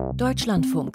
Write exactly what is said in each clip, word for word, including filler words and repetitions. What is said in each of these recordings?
Deutschlandfunk.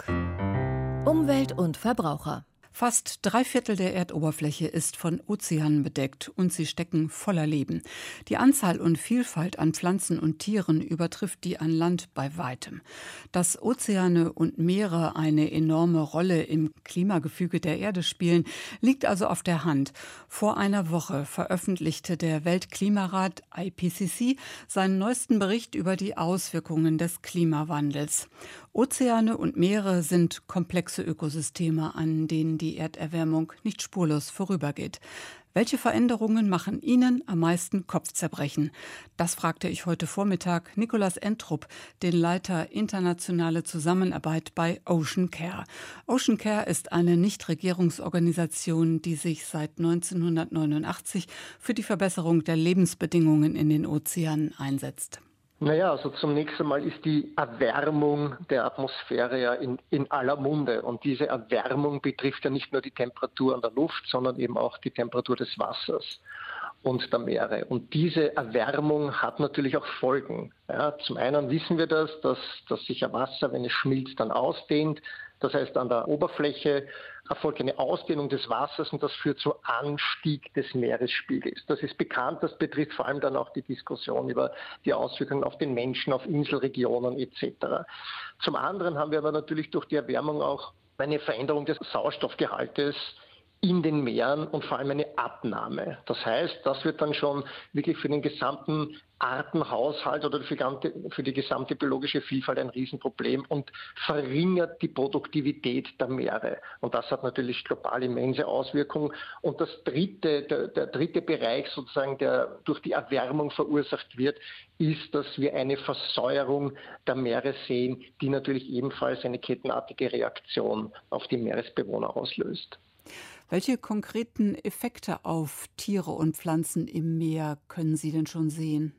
Umwelt und Verbraucher. Fast drei Viertel der Erdoberfläche ist von Ozeanen bedeckt und sie stecken voller Leben. Die Anzahl und Vielfalt an Pflanzen und Tieren übertrifft die an Land bei weitem. Dass Ozeane und Meere eine enorme Rolle im Klimagefüge der Erde spielen, liegt also auf der Hand. Vor einer Woche veröffentlichte der Weltklimarat I P C C seinen neuesten Bericht über die Auswirkungen des Klimawandels. Ozeane und Meere sind komplexe Ökosysteme, an denen die Erderwärmung nicht spurlos vorübergeht. Welche Veränderungen machen Ihnen am meisten Kopfzerbrechen? Das fragte ich heute Vormittag Nicolas Entrup, den Leiter internationale Zusammenarbeit bei Ocean Care. Ocean Care ist eine Nichtregierungsorganisation, die sich seit neunzehnhundertneunundachtzig für die Verbesserung der Lebensbedingungen in den Ozeanen einsetzt. Naja, also zunächst einmal ist die Erwärmung der Atmosphäre ja in, in aller Munde. Und diese Erwärmung betrifft ja nicht nur die Temperatur an der Luft, sondern eben auch die Temperatur des Wassers und der Meere. Und diese Erwärmung hat natürlich auch Folgen. Ja, zum einen wissen wir das, dass, dass sich ja Wasser, wenn es schmilzt, dann ausdehnt. Das heißt, an der Oberfläche erfolgt eine Ausdehnung des Wassers und das führt zu Anstieg des Meeresspiegels. Das ist bekannt, das betrifft vor allem dann auch die Diskussion über die Auswirkungen auf den Menschen, auf Inselregionen et cetera. Zum anderen haben wir aber natürlich durch die Erwärmung auch eine Veränderung des Sauerstoffgehaltes in den Meeren und vor allem eine Abnahme. Das heißt, das wird dann schon wirklich für den gesamten Artenhaushalt oder für, ganze, für die gesamte biologische Vielfalt ein Riesenproblem und verringert die Produktivität der Meere. Und das hat natürlich global immense Auswirkungen. Und das dritte, der, der dritte Bereich sozusagen, der durch die Erwärmung verursacht wird, ist, dass wir eine Versäuerung der Meere sehen, die natürlich ebenfalls eine kettenartige Reaktion auf die Meeresbewohner auslöst. Welche konkreten Effekte auf Tiere und Pflanzen im Meer können Sie denn schon sehen?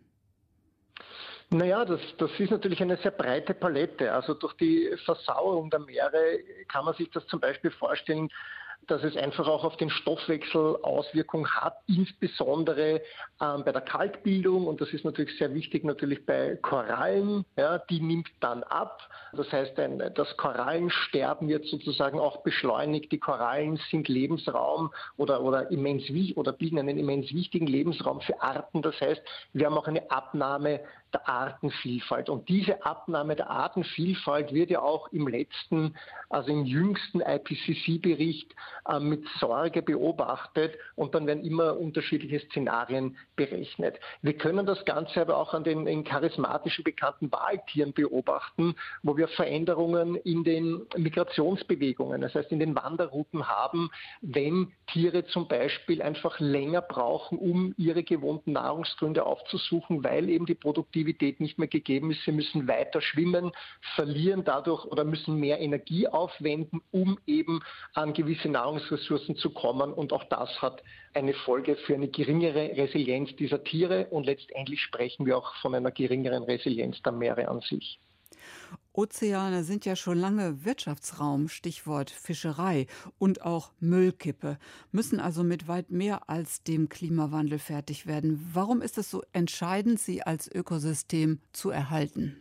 Naja, das, das ist natürlich eine sehr breite Palette. Also durch die Versauerung der Meere kann man sich das zum Beispiel vorstellen, dass es einfach auch auf den Stoffwechsel Auswirkungen hat, insbesondere ähm, bei der Kalkbildung. Und das ist natürlich sehr wichtig, natürlich bei Korallen. Ja, die nimmt dann ab. Das heißt, ein, das Korallensterben wird sozusagen auch beschleunigt. Die Korallen sind Lebensraum oder, oder, immens, oder bilden einen immens wichtigen Lebensraum für Arten. Das heißt, wir haben auch eine Abnahme der Artenvielfalt. Und diese Abnahme der Artenvielfalt wird ja auch im letzten, also im jüngsten I P C C-Bericht äh, mit Sorge beobachtet und dann werden immer unterschiedliche Szenarien berechnet. Wir können das Ganze aber auch an den, den charismatischen bekannten Waltieren beobachten, wo wir Veränderungen in den Migrationsbewegungen, das heißt in den Wanderrouten haben, wenn Tiere zum Beispiel einfach länger brauchen, um ihre gewohnten Nahrungsgründe aufzusuchen, weil eben die Produktivität nicht mehr gegeben ist. Sie müssen weiter schwimmen, verlieren dadurch oder müssen mehr Energie aufwenden, um eben an gewisse Nahrungsressourcen zu kommen. Und auch das hat eine Folge für eine geringere Resilienz dieser Tiere. Und letztendlich sprechen wir auch von einer geringeren Resilienz der Meere an sich. Ozeane sind ja schon lange Wirtschaftsraum, Stichwort Fischerei und auch Müllkippe, müssen also mit weit mehr als dem Klimawandel fertig werden. Warum ist es so entscheidend, sie als Ökosystem zu erhalten?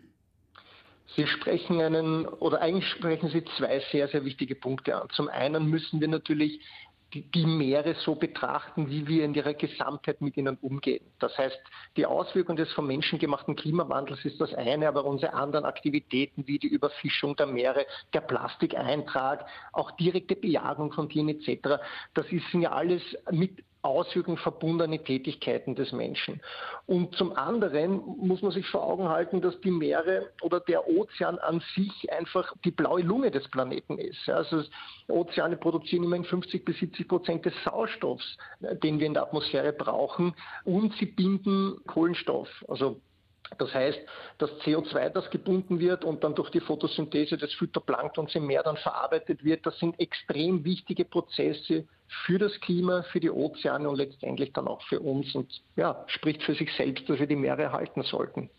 Sie sprechen einen, oder eigentlich sprechen Sie zwei sehr, sehr wichtige Punkte an. Zum einen müssen wir natürlich Die, die Meere so betrachten, wie wir in ihrer Gesamtheit mit ihnen umgehen. Das heißt, die Auswirkung des vom Menschen gemachten Klimawandels ist das eine, aber unsere anderen Aktivitäten wie die Überfischung der Meere, der Plastikeintrag, auch direkte Bejagung von Tieren et cetera, das sind ja alles mit Auswirkungen verbundene Tätigkeiten des Menschen. Und zum anderen muss man sich vor Augen halten, dass die Meere oder der Ozean an sich einfach die blaue Lunge des Planeten ist. Also Ozeane produzieren immerhin fünfzig bis siebzig Prozent des Sauerstoffs, den wir in der Atmosphäre brauchen, und sie binden Kohlenstoff. Also das heißt, das C O zwei, das gebunden wird und dann durch die Photosynthese des Phytoplanktons im Meer dann verarbeitet wird, das sind extrem wichtige Prozesse für das Klima, für die Ozeane und letztendlich dann auch für uns und ja, spricht für sich selbst, dass wir die Meere erhalten sollten.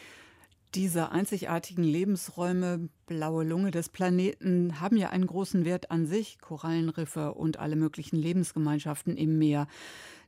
Diese einzigartigen Lebensräume, blaue Lunge des Planeten, haben ja einen großen Wert an sich, Korallenriffe und alle möglichen Lebensgemeinschaften im Meer.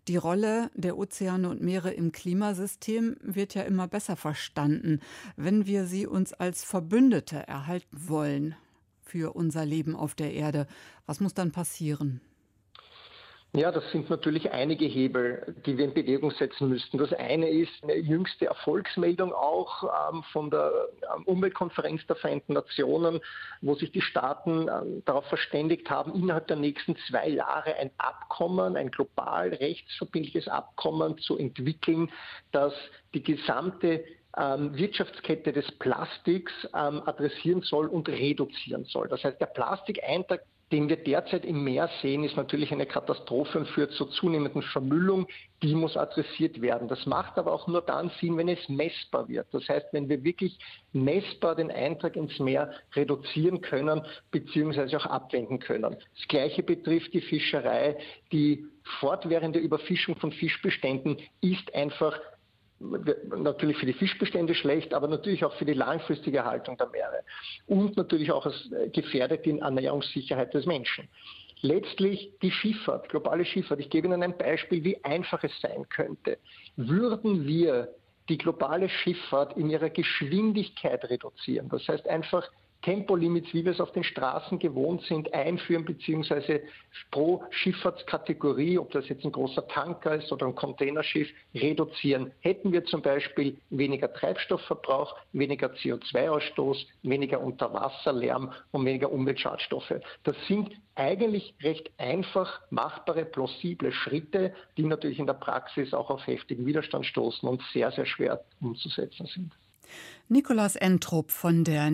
Die Rolle der Ozeane und Meere im Klimasystem wird ja immer besser verstanden, wenn wir sie uns als Verbündete erhalten wollen für unser Leben auf der Erde. Was muss dann passieren? Ja, das sind natürlich einige Hebel, die wir in Bewegung setzen müssten. Das eine ist eine jüngste Erfolgsmeldung auch ähm, von der ähm, Umweltkonferenz der Vereinten Nationen, wo sich die Staaten ähm, darauf verständigt haben, innerhalb der nächsten zwei Jahre ein Abkommen, ein global rechtsverbindliches Abkommen zu entwickeln, das die gesamte ähm, Wirtschaftskette des Plastiks ähm, adressieren soll und reduzieren soll. Das heißt, der Plastikeintrag, den wir derzeit im Meer sehen, ist natürlich eine Katastrophe und führt zur zunehmenden Vermüllung. Die muss adressiert werden. Das macht aber auch nur dann Sinn, wenn es messbar wird. Das heißt, wenn wir wirklich messbar den Eintrag ins Meer reduzieren können bzw. auch abwenden können. Das Gleiche betrifft die Fischerei. Die fortwährende Überfischung von Fischbeständen ist einfach natürlich für die Fischbestände schlecht, aber natürlich auch für die langfristige Erhaltung der Meere und natürlich auch als gefährdet die Ernährungssicherheit des Menschen. Letztlich die Schifffahrt, globale Schifffahrt. Ich gebe Ihnen ein Beispiel, wie einfach es sein könnte. Würden wir die globale Schifffahrt in ihrer Geschwindigkeit reduzieren, das heißt einfach Tempolimits, wie wir es auf den Straßen gewohnt sind, einführen, beziehungsweise pro Schifffahrtskategorie, ob das jetzt ein großer Tanker ist oder ein Containerschiff, reduzieren. Hätten wir zum Beispiel weniger Treibstoffverbrauch, weniger C O zwei Ausstoß, weniger Unterwasserlärm und weniger Umweltschadstoffe. Das sind eigentlich recht einfach machbare, plausible Schritte, die natürlich in der Praxis auch auf heftigen Widerstand stoßen und sehr, sehr schwer umzusetzen sind. Nikolaus Entrup von der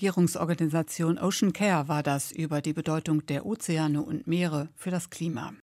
Nichtregierungsorganisation Ocean Care war das über die Bedeutung der Ozeane und Meere für das Klima.